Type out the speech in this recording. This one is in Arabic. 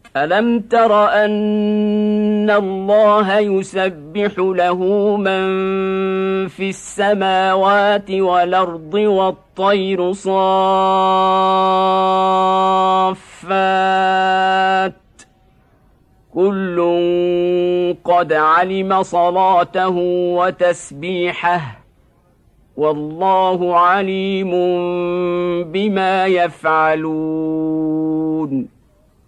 ألم تر أن الله يسبح له من في السماوات والأرض والطير صافات كل قد علم صلاته وتسبيحه والله عليم بما يفعلون